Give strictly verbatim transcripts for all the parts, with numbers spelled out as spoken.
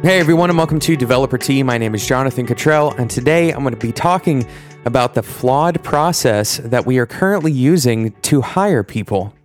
Hey everyone, and welcome to Developer Tea. My name is Jonathan Cottrell, and today I'm going to be talking about the flawed process that we are currently using to hire people.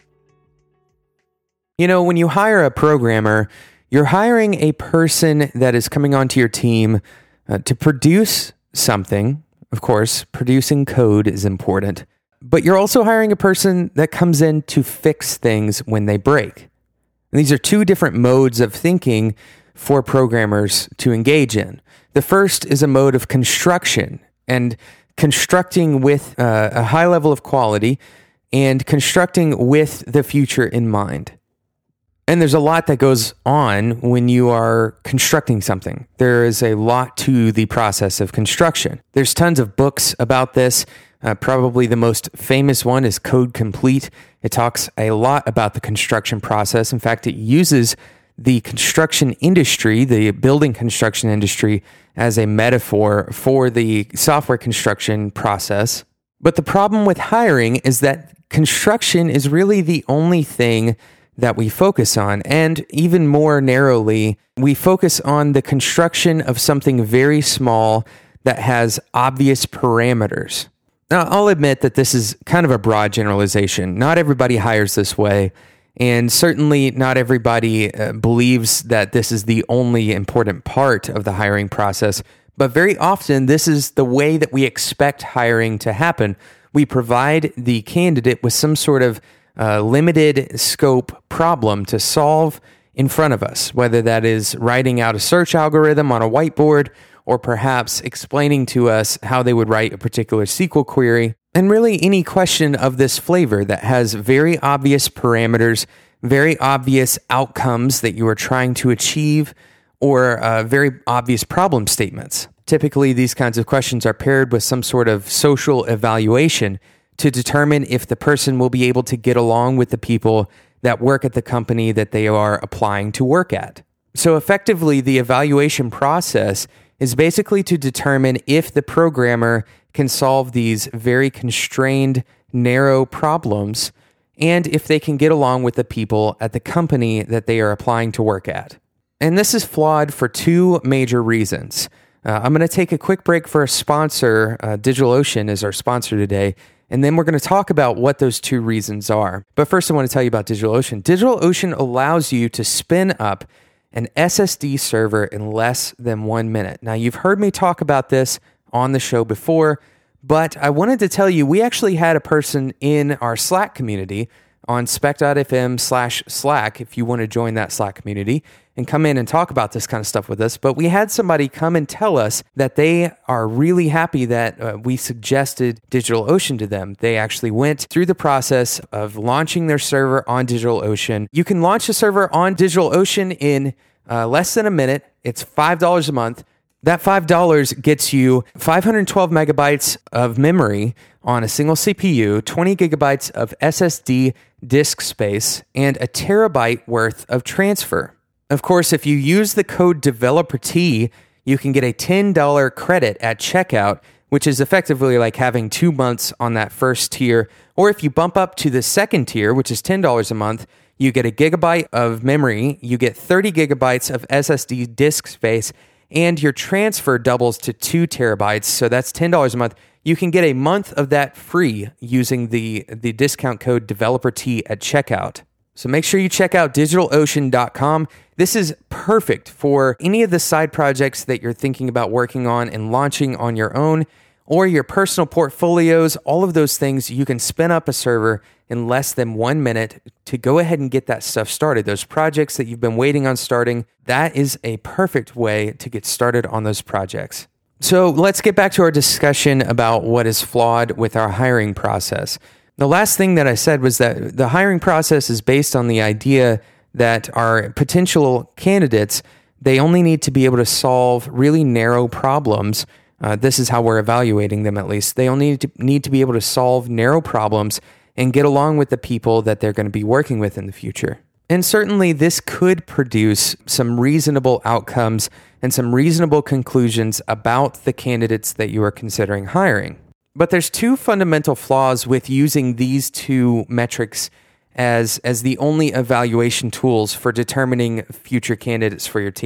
You know, when you hire a programmer, you're hiring a person that is coming onto your team uh, to produce something. Of course, producing code is important, but you're also hiring a person that comes in to fix things when they break. And these are two different modes of thinking for programmers to engage in. The first is a mode of construction and constructing with uh, a high level of quality and constructing with the future in mind. And there's a lot that goes on when you are constructing something. There is a lot to the process of construction. There's tons of books about this. Uh, probably the most famous one is Code Complete. It talks a lot about the construction process. In fact, it uses the construction industry, the building construction industry, as a metaphor for the software construction process. But the problem with hiring is that construction is really the only thing that we focus on. And even more narrowly, we focus on the construction of something very small that has obvious parameters. Now, I'll admit that this is kind of a broad generalization. Not everybody hires this way. And certainly not everybody uh, believes that this is the only important part of the hiring process, but very often this is the way that we expect hiring to happen. We provide the candidate with some sort of uh, limited scope problem to solve in front of us, whether that is writing out a search algorithm on a whiteboard or perhaps explaining to us how they would write a particular S Q L query. And really any question of this flavor that has very obvious parameters, very obvious outcomes that you are trying to achieve, or uh, very obvious problem statements. Typically, these kinds of questions are paired with some sort of social evaluation to determine if the person will be able to get along with the people that work at the company that they are applying to work at. So effectively, the evaluation process is basically to determine if the programmer can solve these very constrained, narrow problems, and if they can get along with the people at the company that they are applying to work at. And this is flawed for two major reasons. Uh, I'm going to take a quick break for a sponsor. uh, DigitalOcean is our sponsor today, and then we're going to talk about what those two reasons are. But first, I want to tell you about DigitalOcean. DigitalOcean allows you to spin up an S S D server in less than one minute. Now, you've heard me talk about this on the show before, but I wanted to tell you, we actually had a person in our Slack community on spec.fm slash Slack, if you want to join that Slack community and come in and talk about this kind of stuff with us. But we had somebody come and tell us that they are really happy that uh, we suggested DigitalOcean to them. They actually went through the process of launching their server on DigitalOcean. You can launch a server on DigitalOcean in uh, less than a minute. It's five dollars a month. That five dollars gets you five hundred twelve megabytes of memory on a single C P U, twenty gigabytes of S S D disk space, and a terabyte worth of transfer. Of course, if you use the code DeveloperT, you can get a ten dollars credit at checkout, which is effectively like having two months on that first tier. Or if you bump up to the second tier, which is ten dollars a month, you get a gigabyte of memory, you get thirty gigabytes of S S D disk space, and your transfer doubles to two terabytes, so that's ten dollars a month. You can get a month of that free using the, the discount code DeveloperT at checkout. So make sure you check out DigitalOcean dot com. This is perfect for any of the side projects that you're thinking about working on and launching on your own, or your personal portfolios, all of those things. You can spin up a server in less than one minute to go ahead and get that stuff started. Those projects that you've been waiting on starting, that is a perfect way to get started on those projects. So let's get back to our discussion about what is flawed with our hiring process. The last thing that I said was that the hiring process is based on the idea that our potential candidates, they only need to be able to solve really narrow problems. Uh, this is how we're evaluating them, at least. They only need to, need to be able to solve narrow problems and get along with the people that they're going to be working with in the future. And certainly this could produce some reasonable outcomes and some reasonable conclusions about the candidates that you are considering hiring. But there's two fundamental flaws with using these two metrics as, as the only evaluation tools for determining future candidates for your team.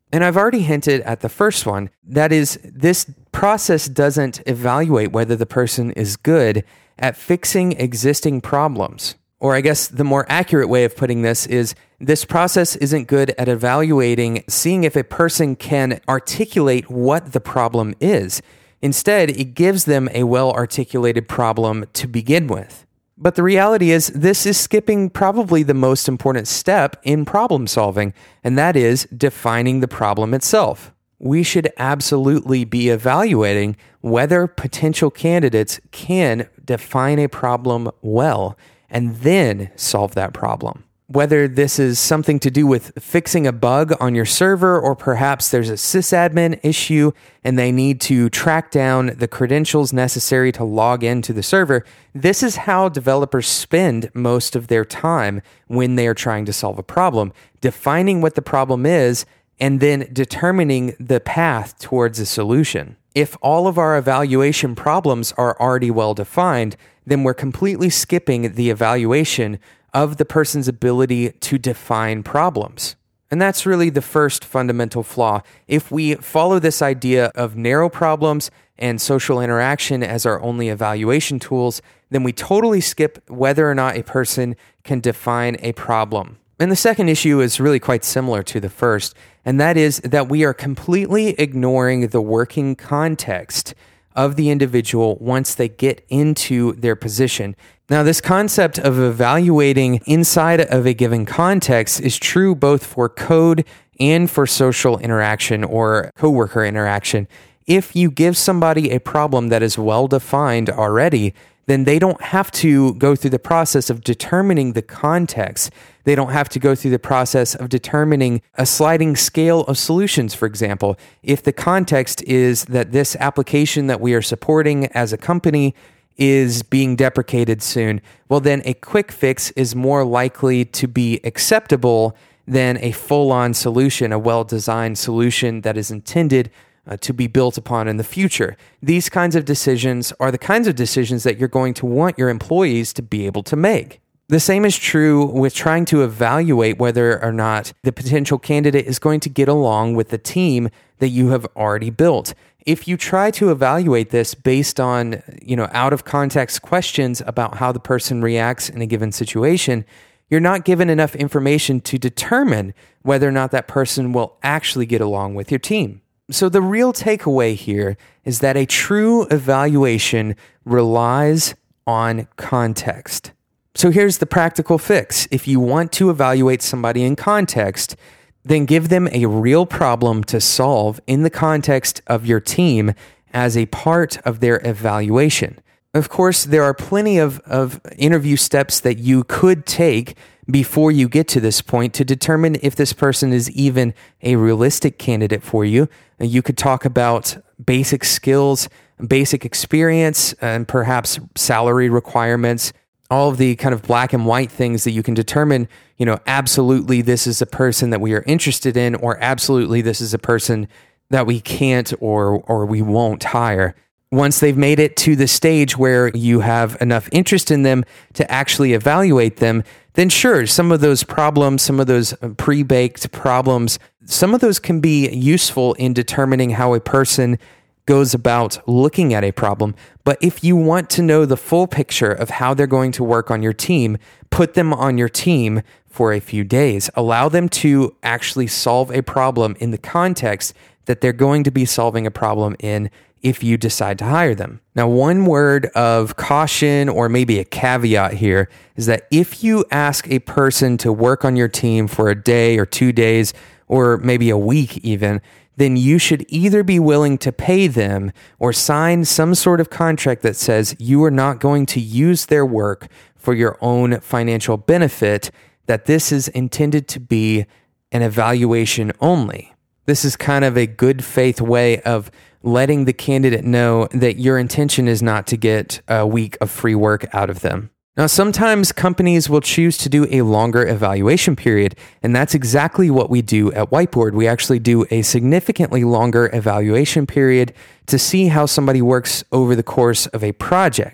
And I've already hinted at the first one. That is, this process doesn't evaluate whether the person is good at fixing existing problems. Or I guess the more accurate way of putting this is this process isn't good at evaluating, seeing if a person can articulate what the problem is. Instead, it gives them a well-articulated problem to begin with. But the reality is this is skipping probably the most important step in problem solving, and that is defining the problem itself. We should absolutely be evaluating whether potential candidates can define a problem well and then solve that problem. Whether this is something to do with fixing a bug on your server, or perhaps there's a sysadmin issue and they need to track down the credentials necessary to log into the server, this is how developers spend most of their time when they are trying to solve a problem, defining what the problem is and then determining the path towards a solution. If all of our evaluation problems are already well defined, then we're completely skipping the evaluation of the person's ability to define problems. And that's really the first fundamental flaw. If we follow this idea of narrow problems and social interaction as our only evaluation tools, then we totally skip whether or not a person can define a problem. And the second issue is really quite similar to the first, and that is that we are completely ignoring the working context of the individual once they get into their position. Now, this concept of evaluating inside of a given context is true both for code and for social interaction or coworker interaction. If you give somebody a problem that is well defined already, then they don't have to go through the process of determining the context. They don't have to go through the process of determining a sliding scale of solutions, for example. If the context is that this application that we are supporting as a company is being deprecated soon, well, then a quick fix is more likely to be acceptable than a full-on solution, a well-designed solution that is intended Uh, to be built upon in the future. These kinds of decisions are the kinds of decisions that you're going to want your employees to be able to make. The same is true with trying to evaluate whether or not the potential candidate is going to get along with the team that you have already built. If you try to evaluate this based on, you know, out of context questions about how the person reacts in a given situation, you're not given enough information to determine whether or not that person will actually get along with your team. So the real takeaway here is that a true evaluation relies on context. So here's the practical fix. If you want to evaluate somebody in context, then give them a real problem to solve in the context of your team as a part of their evaluation. Of course, there are plenty of, of interview steps that you could take before you get to this point to determine if this person is even a realistic candidate for you. You could talk about basic skills, basic experience, and perhaps salary requirements, all of the kind of black and white things that you can determine, you know, absolutely this is a person that we are interested in, or absolutely this is a person that we can't or or we won't hire. Once they've made it to the stage where you have enough interest in them to actually evaluate them, then sure, some of those problems, some of those pre-baked problems, some of those can be useful in determining how a person goes about looking at a problem. But if you want to know the full picture of how they're going to work on your team, put them on your team for a few days. Allow them to actually solve a problem in the context that they're going to be solving a problem in if you decide to hire them. Now, one word of caution or maybe a caveat here is that if you ask a person to work on your team for a day or two days or maybe a week even, then you should either be willing to pay them or sign some sort of contract that says you are not going to use their work for your own financial benefit, that this is intended to be an evaluation only. This is kind of a good faith way of letting the candidate know that your intention is not to get a week of free work out of them. Now, sometimes companies will choose to do a longer evaluation period, and that's exactly what we do at Whiteboard. We actually do a significantly longer evaluation period to see how somebody works over the course of a project.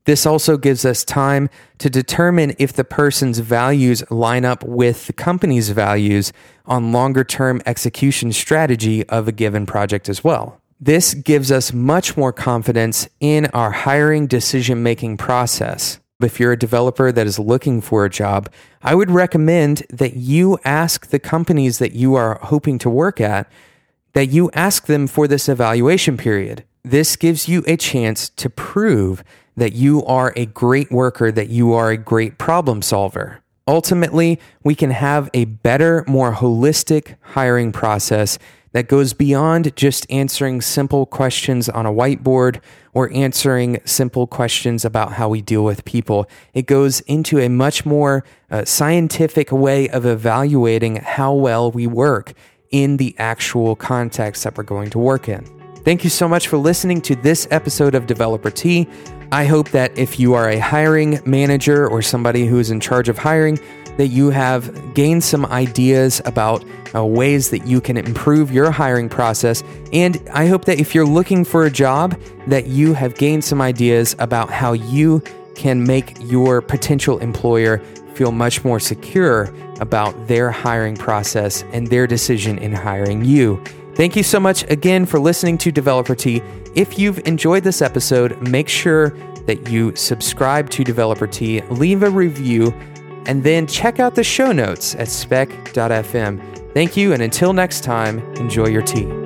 This also gives us time to determine if the person's values line up with the company's values on longer-term execution strategy of a given project as well. This gives us much more confidence in our hiring decision-making process. If you're a developer that is looking for a job, I would recommend that you ask the companies that you are hoping to work at, that you ask them for this evaluation period. This gives you a chance to prove that you are a great worker, that you are a great problem solver. Ultimately, we can have a better, more holistic hiring process that goes beyond just answering simple questions on a whiteboard or answering simple questions about how we deal with people. It goes into a much more uh, scientific way of evaluating how well we work in the actual context that we're going to work in. Thank you so much for listening to this episode of Developer Tea. I hope that if you are a hiring manager or somebody who is in charge of hiring, that you have gained some ideas about uh, ways that you can improve your hiring process. And I hope that if you're looking for a job, that you have gained some ideas about how you can make your potential employer feel much more secure about their hiring process and their decision in hiring you. Thank you so much again for listening to Developer Tea. If you've enjoyed this episode, make sure that you subscribe to Developer Tea, leave a review, and then check out the show notes at spec dot f m. Thank you, and until next time, enjoy your tea.